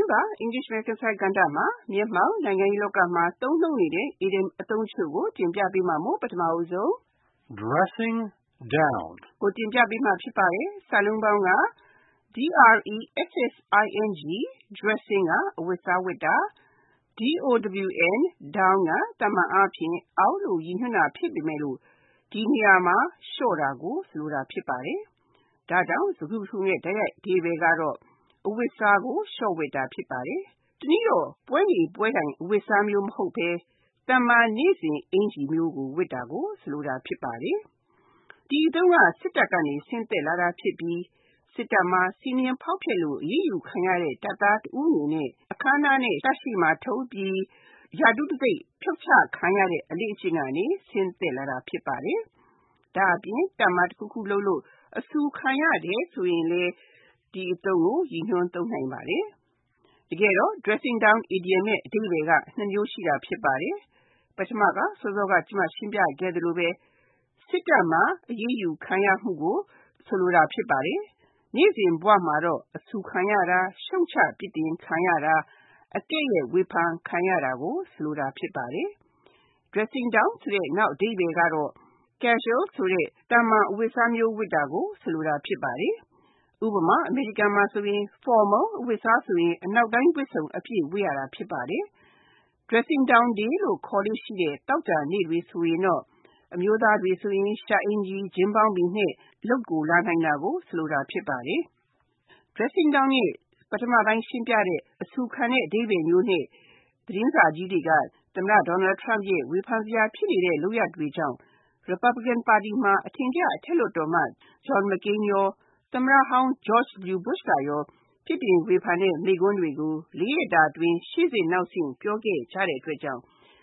ပါ English American Side ကဏ္ဍမှာမျက်မှောက်နိုင်ငံရေးလောကမှာသုံးနှုန်းနေတဲ့ idiom အသုံးချို့ကိုတင်ပြပေးမှာမို့ပထမဦးဆုံး dressing down ကိုတင်ပြပေးမှာဖြစ်ပါတယ်။စာလုံးပေါင်းက dressing dressing ကအဝတ်စားဝတ်တာ down down ကတမန်အားဖြင့်အောက်လို့ရည်ညွှန်းတာဖြစ်ပေမဲ့လို့ဒီနေရာမှာလျှော့တာကိုဆိုလိုတာဖြစ်ပါတယ်။ဒါကြောင့်စကားစုရဲ့တိုက်ရိုက်အဓိပ္ပာယ်ကတော့အဝတ်စားကိုလျှော့ဝတ်တာဖြစ်ပါတယ်။တနည်းတော့ပွဲနေပွဲတိုင်းအဝတ်စားမျိုးမဟုတ်ဘဲတမန်နေ့စဉ်အင်္ကျီမျိုးကိုဝတ်တာကိုဆိုလိုတာဖြစ်ပါတယ်။ဒီအသုံးကစစ်တပ်ကနေဆင်းသက်လာတာဖြစ်ပြီးစစ်တပ်မှာစီမံဖောက်ဖျက်လို့အရေးယူခံရတဲ့တပ်သားတဦးအနေနဲ့အခမ်းအနားနဲ့တပ်ရှိမှထုတ်ပြီးရာထူးတံဆိပ်ဖြုတ်ချခံရတဲ့အလေးအကျင့်ကနေဆင်းသက်လာတာဖြစ်ပါတယ်။ဒါအပြင်တပ်မတစ်ခုခုလုပ်လို့အဆူခံရတယ်ဆိုရင်လေဒီအသုံးကိုရည်ညွှန်းသုံးနိုင်ပါတယ်။တကယ်တော့ dressing down idiom ရဲ့အဓိပ္ပာယ်ကနှစ်မျိုးရှိတာဖြစ်ပါတယ်။ပထမကစောစောကကျွန်မရှင်းပြခဲ့သလိုပဲစစ်တပ်မှာအရေးယူခံရမှုကိုဆိုလိုတာဖြစ်ပါတယ်။နေ့စဉ်ဘဝမှာတော့အဆူခံရတာရှုံချပြစ်တင်ခံရတာအကဲ့ရဲ့ဝေဖန်ခံရတာကိုဆိုလိုတာဖြစ်ပါတယ်။ dressing down ဆိုတဲ့နောက်အဓိပ္ပာယ်ကတော့ casual ဆိုတဲ့သာမန်အဝတ်စားမျိုးဝတ်တာကိုဆိုလိုတာဖြစ်ပါတယ်။ဥပမာအမေရိကန်မှာဆိုရင် formal အဝတ်စားဆိုရင်အနောက်တိုင်းဝတ်စုံအပြည့်ဝတ်ရတာဖြစ်ပါတယ်။ dressing down day လို့ခေါ်လို့ရှိတဲ့သောကြာနေ့တွေဆိုရင်တော့အမျိုးသားတွေဆိုရင်ရှပ်အင်္ကျီဂျင်းပေါင်းဘီနဲ့လုပ်ကိုလာနိုင်တာကိုဆိုလိုတာဖြစ်ပါတယ်။ dressing down ရဲ့ပထမပိုင်းရှင်းပြတဲ့အဆူခံတဲ့အဓိပ္ပာယ်မျိုးနဲ့သတင်းစာကြီးတွေကသမ္မတ Donald Trump ရဲ့ဝေဖန်စရာဖြစ်နေတဲ့လုပ်ရပ်တွေကြောင့်Republican ပါတီမှာအထင်ကရအထက်လွှတ်တော်အမတ် John McCain ရောသမ္မတဟောင်း George W. Bush ကရောပြစ်တင်ဝေဖန်တဲ့မိန့်ခွန်းတွေကို၄ ရက်တာအတွင်းရှေ့ဆင့်နောက်ဆင့်ပြောခဲ့ကြတဲ့အတွက်ကြောင့်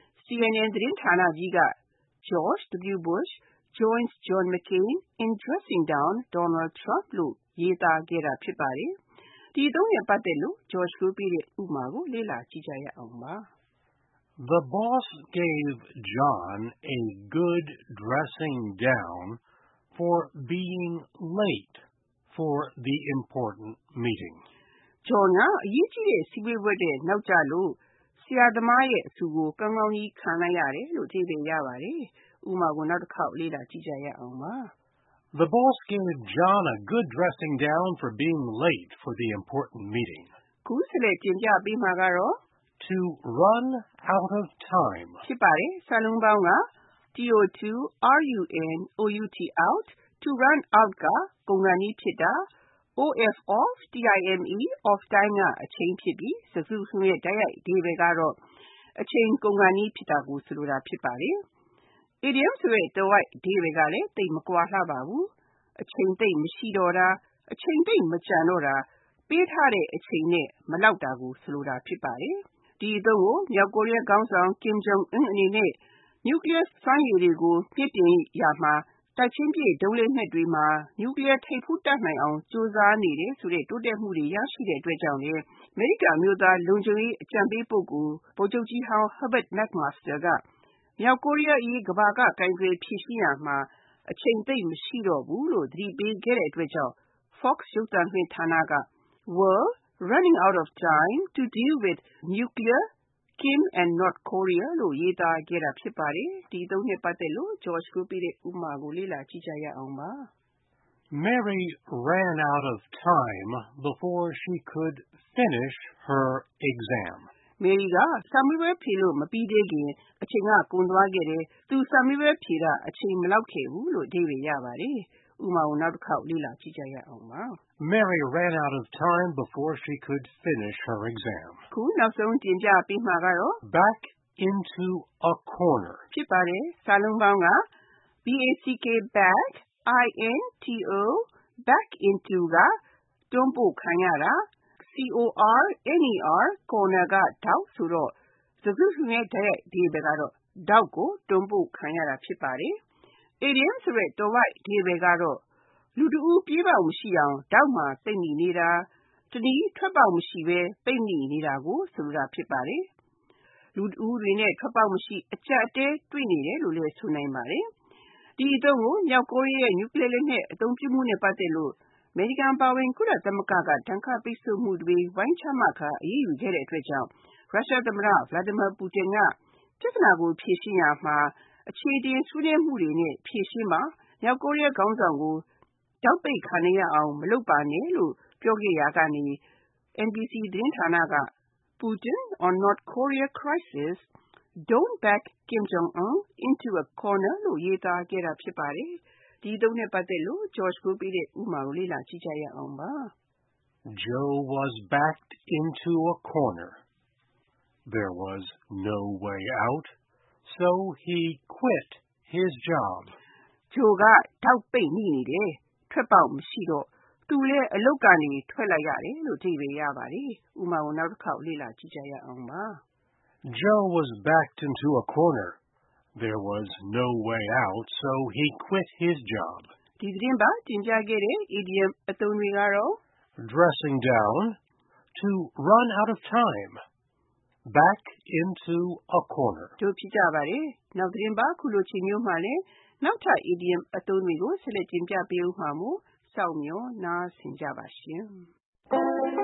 CNN သတင်းဌာနကြီးက George W. Bush joins John McCain in dressing down Donald Trump လို့ရေးသားခဲ့တာဖြစ်ပါတယ်။ဒီအသုံးနဲ့ပတ်သက်လို့ George ကိုပေးတဲ့ဥပမာကိုလေ့လာကြည့်ကြရအောင်ပါ။ The boss gave John a good dressing down for being late for the important meeting. John ကအရေးကြီးတဲ့စည်းဝေးပွဲတဲ့နောက်ကျလို့ဆရာသမားရဲ့အဆူကိုကောင်းကောင်းကြီးခံလိုက်ရတယ်လို့အဓိပ္ပာယ်ရပါတယ်။ဥပမာကိုနောက်တစ်ခေါက်လေ့လာကြည့်ကြရအောင်ပါ။ The boss gave John a good dressing down for being late for the important meeting. ခုဆက်လက်တင်ပြပေးမှာကတော့ To run out of time ဖြစ်ပါတယ်။စာလုံးပေါင်းက out to run out ကကုန်ခါနီးဖြစ်တာoff time ကအချိန်ဖြစ်ပြီးစကားစုရဲ့တိုက်ရိုက်အဓိပ္ပာယ်ကတော့အချိန်ကုန်ခါနီးဖြစ်တာကိုဆိုလိုတာဖြစ်ပါတယ်။ idiom ဆိုတဲ့သွယ်ဝိုက်အဓိပ္ပာယ်ကလည်းသိပ်မကွာလှပါဘူး။အချိန်သိပ်မရှိတော့တာအချိန်သိပ်မကျန်တော့တာပေးထားတဲ့အချိန်နဲ့မလောက်တာကိုဆိုလိုတာဖြစ်ပါတယ်။ဒီအသုံးကိုမြောက်ကိုရီးယားခေါင်းဆောင် Kim Jong Un အနေနဲ့ nuclear စွမ်းရည်တွေကိုမြှင့်တင်ရာမှာတိုက်ချင်းပစ်ဒုံးလက်နက်တွေမှာ nuclear ထိပ်ဖူးတပ်နိုင်အောင်ကြိုးစားနေတယ်ဆိုတဲ့တိုးတက်မှုတွေရရှိတဲ့အတွက်ကြောင့်လည်းအမေရိကန်အမျိုးသားလုံခြုံရေးအကြံပေးပုဂ္ဂိုလ်ဗိုလ်ချုပ်ကြီးဟောင်း Herbert McMaster ကမြောက်ကိုရီးယားအရေးကမ္ဘာကကိုင်တွယ်ဖြေရှင်းရာမှာအချိန်သိပ်မရှိတော့ဘူးလို့သတိပေးခဲ့တဲ့အတွက်ကြောင့် Fox ရုပ်သံလွှင့်ဌာနက World running out of time to deal with nuclear Kim and North Korea လို့ရေးသားခဲ့တာဖြစ်ပါတယ်။ဒီအသုံးနဲ့ပတ်သက်လို့ George ကိုပေးတဲ့ဥပမာကိုလေ့လာကြည့်ကြရအောင်ပါ။ Mary ran out of time before she could finish her exam. Mary ကစာမေးပွဲဖြေလို့မပြီးသေးခင်အချိန်ကကုန်သွားခဲ့တယ်။သူစာမေးပွဲဖြေတာအချိန်မလောက်ခဲ့ဘူးလို့အဓိပ္ပာယ်ရပါတယ်။ဥပမာကိုနောက်တစ်ခေါက်လေ့လာကြည့်ကြရအောင်ပါ။ Mary ran out of time before she could finish her exam. ခုနောက်ဆုံးတင်ပြပေးမှာကတော့ back into a corner ဖြစ်ပါတယ်။စာလုံးပေါင်းက back back into ကတွန်းပို့ခံရတာcorner ကထောက်ဆိုတော့စကားစုရဲ့တိုက်ရိုက်အဓိပ္ပာယ်ကတော့ထောက်ကိုတွန်းပို့ခံရတာဖြစ်ပါတယ်။ idiom ဆိုတဲ့သွယ်ဝိုက်အဓိပ္ပာယ်ကတော့လူတဦးပြေးပေါက်မရှိအောင်ထောက်မှာပိတ်မိနေတာတနည်းထွက်ပေါက်မရှိဘဲပိတ်မိနေတာကိုဆိုလိုတာဖြစ်ပါတယ်။လူတဦးတွေနဲ့ထွက်ပေါက်မရှိအကျပ်အတည်းတွေ့နေတယ်လို့လည်းဆိုနိုင်ပါတယ်။ဒီအသုံးကိုမြောက်ကိုရီးယားရဲ့ nuclear လက်နက်အသုံးပြုမှုနဲ့ပတ်သက်လို့အမေရိကန်ပါဝင်ကုလသမဂ္ဂကတန်ခါပိတ်ဆို့မှုတွေဝိုင်းချမှတ်ခါအရေးယူခဲ့တဲ့အတွက်ကြောင့်ရုရှားသမ္မတ Vladimir Putin ကပြဿနာကိုဖြေရှင်းရမှာအခြေတင်ဆွေးနွေးမှုတွေနဲ့ဖြေရှင်းမှာမြောက်ကိုရီးယားခေါင်းဆောင်ကိုတောက်ပိတ်ခံရအောင်မလုပ်ပါနဲ့လို့ပြောခဲ့ရာကနေ NBC သတင်းဌာနက Putin on North Korea crisis don't back Kim Jong-un into a corner လို့ရေးသားခဲ့တာဖြစ်ပါတယ်။ဒီသုံးနဲ့ပတ်သက်လို့ George ကိုပေးတဲ့ဥပမာကိုလေ့လာကြည့်ကြရအောင်ပါ။ Joe was backed into a corner. There was no way out, so he quit his job. Joe ကတောက်ပိတ်နေတယ်။ထွက်ပေါက်မရှိတော့သူလည်းအလုပ်ကနေထွက်လိုက်ရတယ်လို့အဓိပ္ပာယ်ရပါတယ်။ဥပမာကိုနောက်တစ်ခေါက်လေ့လာကြည့်ကြရအောင်ပါ။ Joe was backed into a corner. There was no way out, so he quit his job. ဒီသတင်းပတ်တင်ပြခဲ့တဲ့ idiom အသုံးတွေကတော့ dressing down, to run out of time, back into a corner တို့ဖြစ်ကြပါတယ်။နောက်သတင်းပတ်ခုလိုချိန်မျိုးမှာလည်းနောက်ထပ် idiom အသုံးတွေကိုဆက်လက်တင်ပြပေးဦးမှာမို့စောင့်မျှော်နားဆင်ကြပါရှင်။